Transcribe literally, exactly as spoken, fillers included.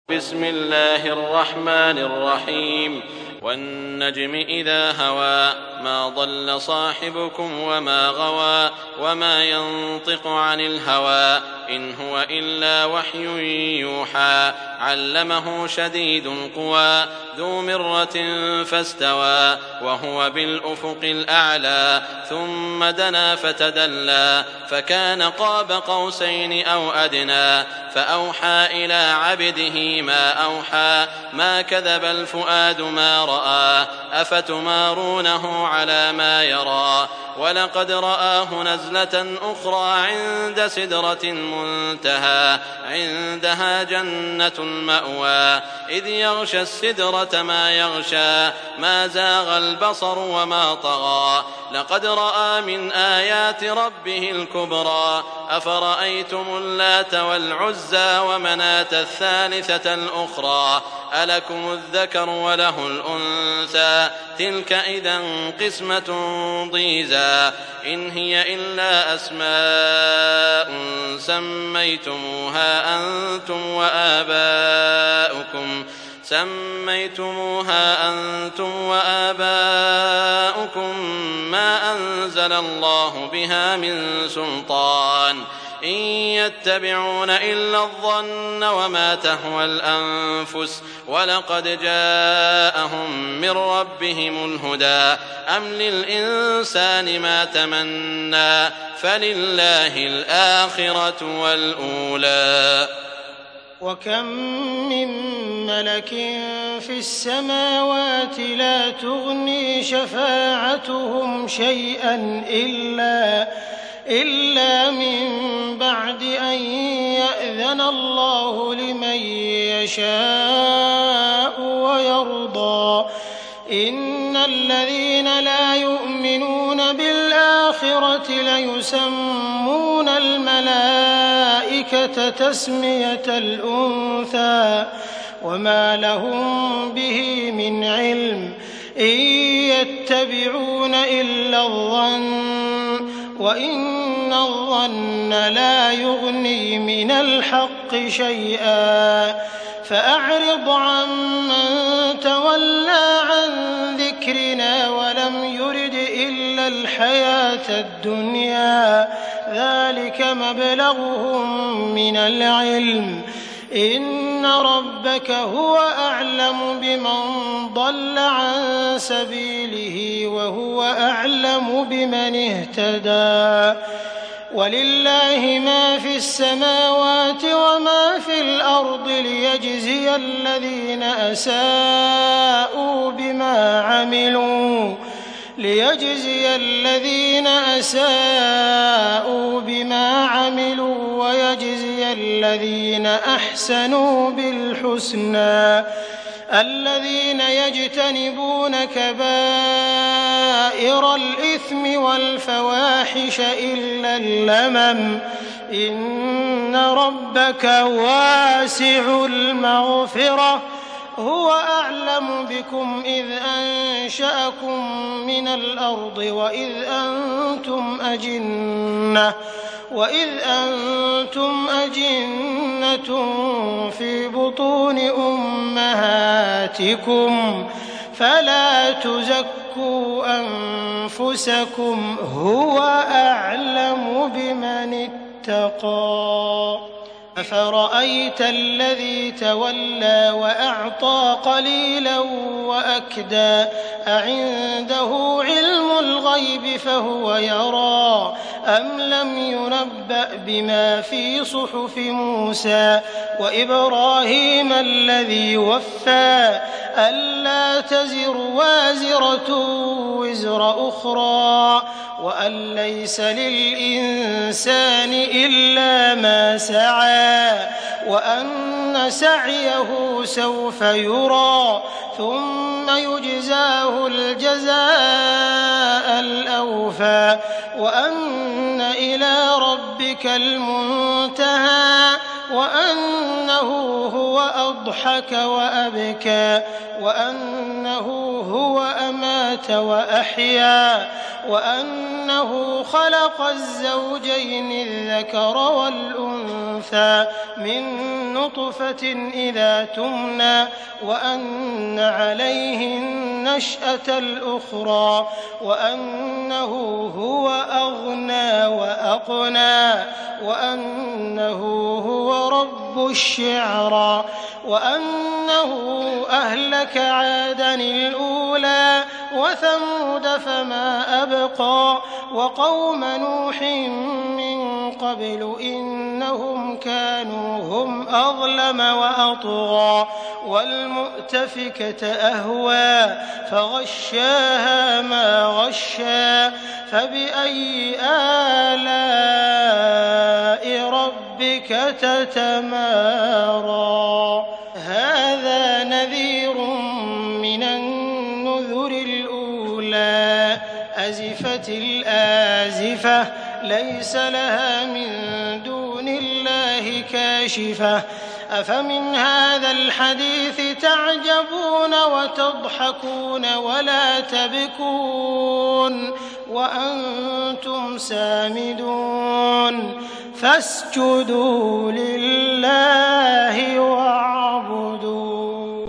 بسم الله الرحمن الرحيم والنجم إذا هوى ما ضل صاحبكم وما غوى وما ينطق عن الهوى إن هو إلا وحي يوحى علمه شديد القوى ذو مرة فاستوى وهو بالأفق الأعلى ثم دنا فتدلى فكان قاب قوسين أو أدنى فأوحى إلى عبده ما أوحى ما كذب الفؤاد ما رأى أفتمارونه على ما يرى ولقد رآه نزلة أخرى عند سدرة المنتهى عندها جنة المأوى إذ يغشى السدرة ما يغشى ما زاغ البصر وما طغى لقد رأى من آيات ربه الكبرى أفرأيتم اللات والعزى ومناة الثالثة الأخرى ألكم الذكر وله الأنثى تلك إذا قسمة ضيزى إن هي إلا أسماء سميتموها أنتم وآباؤكم سميتموها أنتم وآباؤكم ما أنزل الله بها من سلطان إن يتبعون إلا الظن وما تهوى الأنفس ولقد جاءهم من ربهم الهدى أم للإنسان ما تمنى فلله الآخرة والأولى وكم من ملك في السماوات لا تغني شفاعتهم شيئا إلا إلا من بعد أن يأذن الله لمن يشاء ويرضى إن الذين لا يؤمنون بالآخرة ليسمون الملائكة تسمية الأنثى وما لهم به من علم إن يتبعون إلا الظن وإن الظن لا يغني من الحق شيئا فأعرض عمن تولى عن ذكرنا ولم يرد إلا الحياة الدنيا ذلك مبلغهم من العلم إن ربك هو أعلم بمن ضل عن سبيله وهو أعلم بمن اهتدى ولله ما في السماوات وما في الأرض ليجزي الذين أساءوا بما عملوا ليجزي الذين أساءوا بما عملوا ويجزي الذين أحسنوا بالحسنى الذين يجتنبون كبائر الإثم والفواحش إلا اللمم إن ربك واسع المغفرة هو أعلم بكم إذ أنشأكم من الأرض وإذ أنتم أجنة وإذ أنتم أجنة في بطون أمهاتكم فلا تزكوا أنفسكم هو أعلم بمن اتقى أفرأيت الذي تولى وأعطى قليلا وأكدى أعنده علم الغيب فهو يرى أم لم ينبأ بما في صحف موسى وإبراهيم الذي وفى ألا تزر وازرة وزر أخرى وأن ليس للإنسان إلا ما سعى وأن سعيه سوف يرى ثم يجزاه الجزاء الأوفى وأن إلى ربك المنتهى وأنه هو أضحك وأبكى وأنه هو أمات وأحيا وأنه خلق الزوجين الذكر والأنثى من نطفة إذا تمنى وأن عليه النشأة الأخرى وأنه هو أغنى وأقنى وأنه هو رب الشعرى وأنه أهلك عادا الأولى وثمود فما أبقى وقوم نوح من قبل إنهم كانوا هم أظلم وأطغى والمؤتفكة أهوى فغشاها ما غشى فبأي آلاء ربك تتمارى هذا نذير من النذر الأولى أزفت الآزفة ليس لها من دون الله كاشفة أفمن هذا الحديث تعجبون وتضحكون ولا تبكون وأنتم سامدون فاسجدوا لله